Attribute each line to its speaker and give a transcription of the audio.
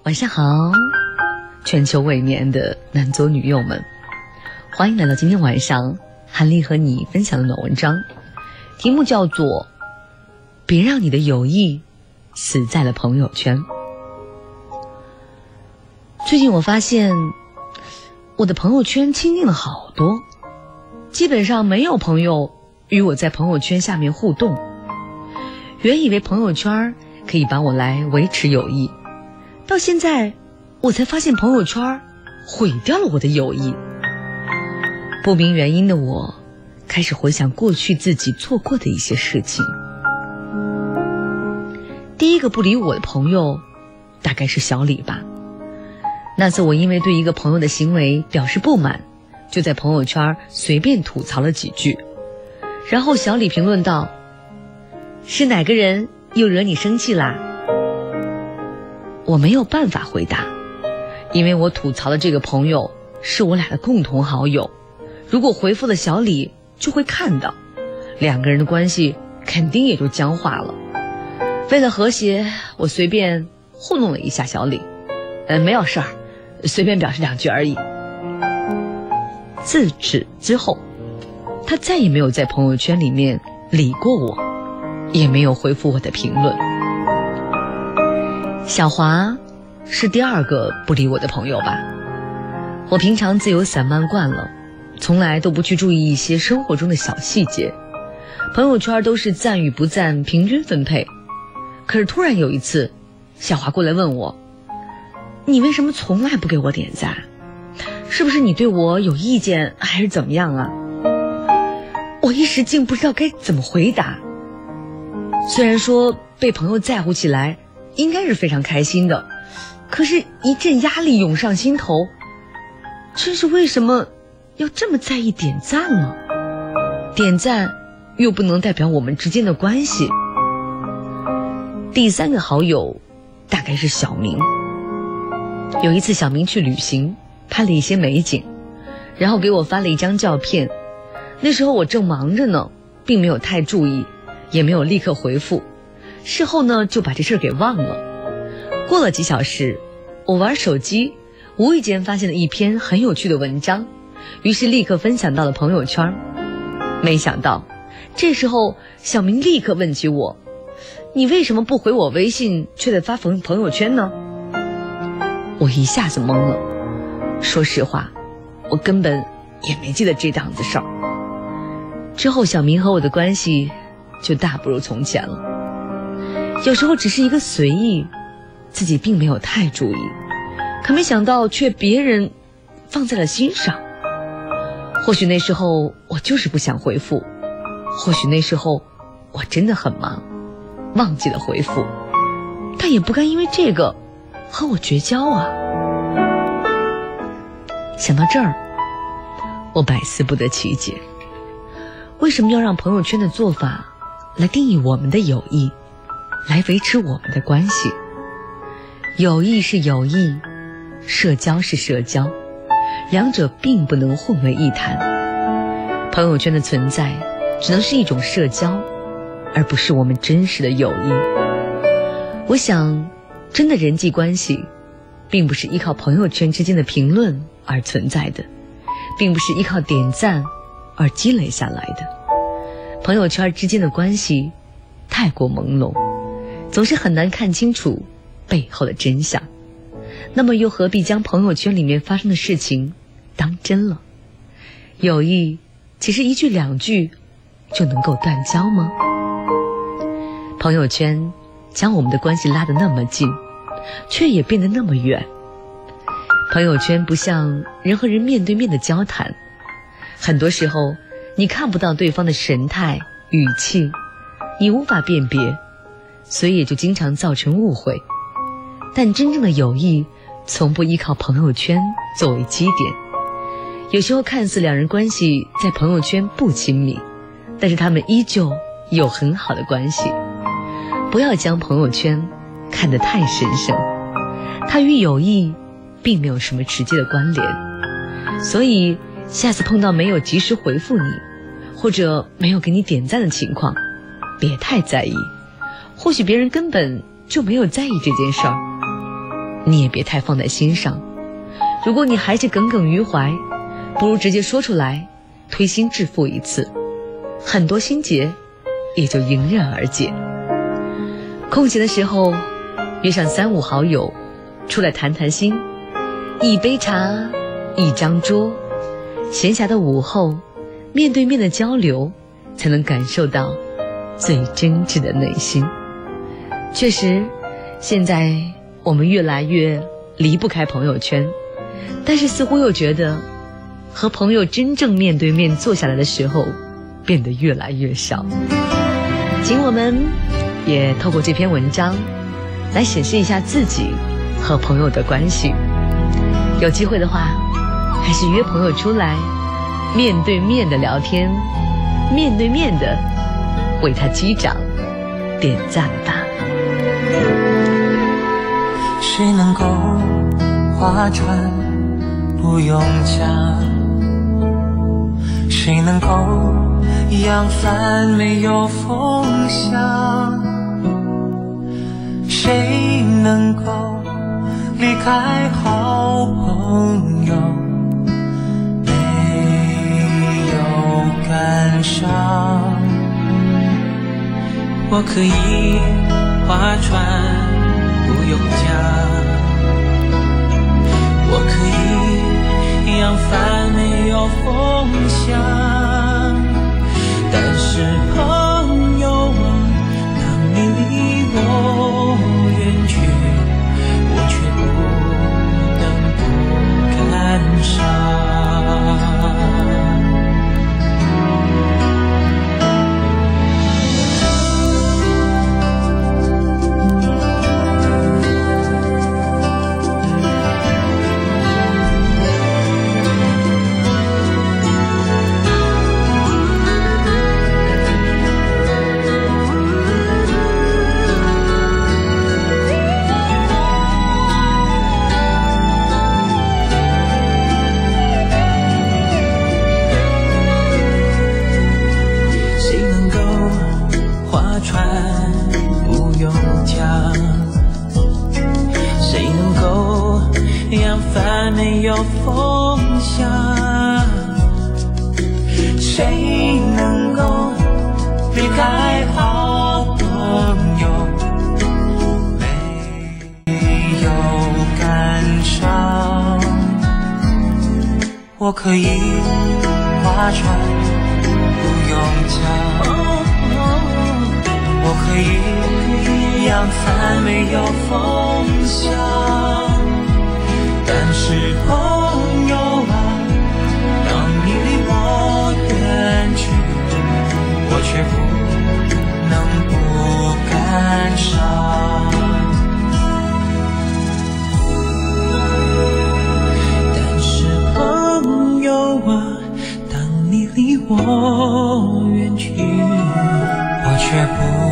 Speaker 1: 晚上好，全球未眠的男左女右们，欢迎来到今天晚上韩丽和你分享的暖文章，题目叫做别让你的友谊死在了朋友圈。最近我发现我的朋友圈清静了好多，基本上没有朋友与我在朋友圈下面互动。原以为朋友圈可以帮我来维持友谊，到现在我才发现朋友圈毁掉了我的友谊。不明原因的我开始回想过去自己做过的一些事情。第一个不理我的朋友大概是小李吧。那次我因为对一个朋友的行为表示不满，就在朋友圈随便吐槽了几句，然后小李评论道：是哪个人又惹你生气啦？我没有办法回答，因为我吐槽的这个朋友是我俩的共同好友，如果回复了小李就会看到，两个人的关系肯定也就僵化了。为了和谐，我随便糊弄了一下小李，没有事儿，随便表示两句而已。自此之后，他再也没有在朋友圈里面理过我，也没有回复我的评论。小华是第二个不理我的朋友吧。我平常自由散漫惯了，从来都不去注意一些生活中的小细节，朋友圈都是赞与不赞平均分配。可是突然有一次，小华过来问我，你为什么从来不给我点赞？是不是你对我有意见还是怎么样啊？我一时竟不知道该怎么回答。虽然说被朋友在乎起来应该是非常开心的，可是一阵压力涌上心头，真是为什么要这么在意点赞呢？点赞又不能代表我们之间的关系。第三个好友大概是小明。有一次小明去旅行，拍了一些美景，然后给我发了一张照片。那时候我正忙着呢，并没有太注意，也没有立刻回复。事后呢，就把这事儿给忘了。过了几小时，我玩手机，无意间发现了一篇很有趣的文章，于是立刻分享到了朋友圈。没想到，这时候小明立刻问起我，你为什么不回我微信，却在发朋友圈呢？我一下子懵了。说实话，我根本也没记得这档子事儿。之后小明和我的关系就大不如从前了。有时候只是一个随意，自己并没有太注意，可没想到却别人放在了心上。或许那时候我就是不想回复，或许那时候我真的很忙，忘记了回复，但也不该因为这个和我绝交啊。想到这儿，我百思不得其解，为什么要让朋友圈的做法来定义我们的友谊，来维持我们的关系？友谊是友谊，社交是社交，两者并不能混为一谈。朋友圈的存在只能是一种社交，而不是我们真实的友谊。我想，真的人际关系并不是依靠朋友圈之间的评论而存在的，并不是依靠点赞而积累下来的。朋友圈之间的关系太过朦胧，总是很难看清楚背后的真相。那么又何必将朋友圈里面发生的事情当真了？友谊其实一句两句就能够断交吗？朋友圈将我们的关系拉得那么近，却也变得那么远。朋友圈不像人和人面对面的交谈，很多时候你看不到对方的神态语气，你无法辨别，所以也就经常造成误会。但真正的友谊从不依靠朋友圈作为基点。有时候看似两人关系在朋友圈不亲密，但是他们依旧有很好的关系。不要将朋友圈看得太神圣，它与友谊并没有什么直接的关联。所以下次碰到没有及时回复你，或者没有给你点赞的情况，别太在意，或许别人根本就没有在意这件事儿。 你也别太放在心上。如果你还是耿耿于怀，不如直接说出来，推心置腹一次，很多心结也就迎刃而解。空闲的时候约上3、5好友出来谈谈心，一杯茶，一张桌，闲暇的午后，面对面的交流，才能感受到最真挚的内心。确实，现在我们越来越离不开朋友圈，但是似乎又觉得和朋友真正面对面坐下来的时候变得越来越少。请我们也透过这篇文章来审视一下自己和朋友的关系。有机会的话，还是约朋友出来面对面的聊天，面对面的为他击掌点赞吧。
Speaker 2: 谁能够划船不用桨？谁能够扬帆没有风向？谁能够离开好朋友没有感伤？我可以划船不用桨，我可以扬帆没有风向，但是朋友啊，当你离我远去，我却不能不感伤。没有风向，谁能够离开好朋友没有感伤？我可以划船不用桨，我可以扬帆没有风向，但是朋友啊，当你离我远去，我却不能不感伤。但是朋友啊，当你离我远去，我却不